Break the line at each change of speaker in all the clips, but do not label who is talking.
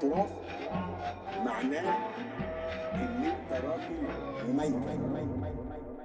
الاعتراف معناه ان انت راجل مميز.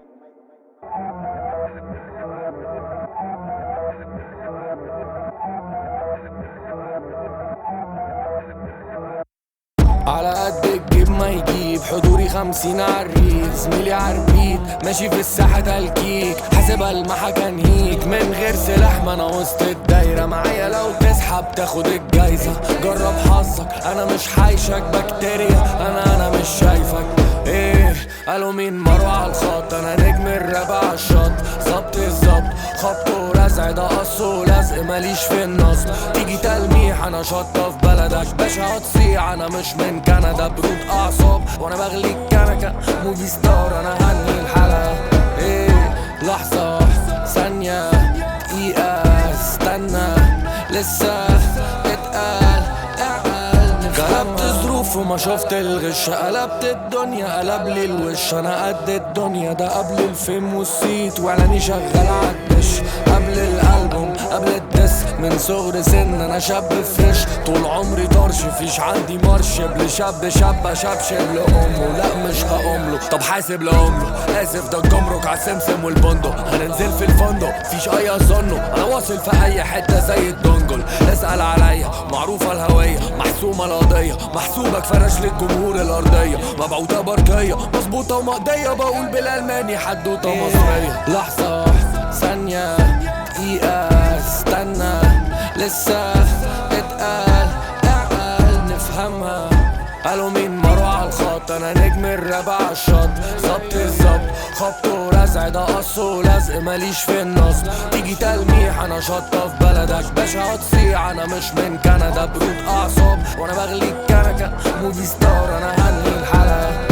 على قد الجيب ما يجيب حضوري 50 عالريق، زميلي عالبيت ماشي في الساحة تلكيك، حاسبها المحا كنهيك من غير سلاح، ما انا وسط الدايرة معايا لو تسحب تاخد الجايزة. جرب حظك انا مش حايشك بكتيريا، انا مش شايفك. ايه قالوا مين مروة على الخط، انا نجم الراب على الشط. ظبط الظبط خبط ورزع ده قص ولزق، ماليش في النصب. تيجي تلميح انا شطة في بلدك باشا هتصيع، انا مش من كندا برود اعصاب وانا بغلي الكنكة. موفي ستار انا هني الحلقة. ايه لحظة ثانية دقيقة استنى لسه اتقال اعقل. غلبت ظروف وما شفت الغش، قلبت الدنيا قلب لي الوش. انا قد الدنيا ده قبل الفيلم والسيت واعلاني شغال عالدش. قبل الالبوم قبل الدس من صغر سن انا شاب فريش. طول عمري طرش فيش عندي مرش لشاب شبشب لامه. لا مش هقومله طب حاسب لامله. اسف ده الجمرك عالسمسم والبندق، هننزل في الفندق فيش اي اظنه. انا واصل في اي حته زي الدنجل. اسال عليا معروفه الهويه محسومه القضيه، محسوبك فرش للجمهور الارضيه. مبعوثه بركيه مظبوطه ومقضيه، بقول بالالماني حدوته مصريه. لحظه ثانيه دقيقه استنى لسه اتقال اعقل نفهمها. قالوا مين مروة على الخط، انا نجم الراب على الشط. ظبط الظبط خبط ورزع ده قص ولزق، ماليش في النصب. تيجي تلميح انا شطة في بلدك باشا هتصيع، انا مش من كندا برود اعصاب وانا بغلي الكنكة. موفي ستار انا هني الحلقة.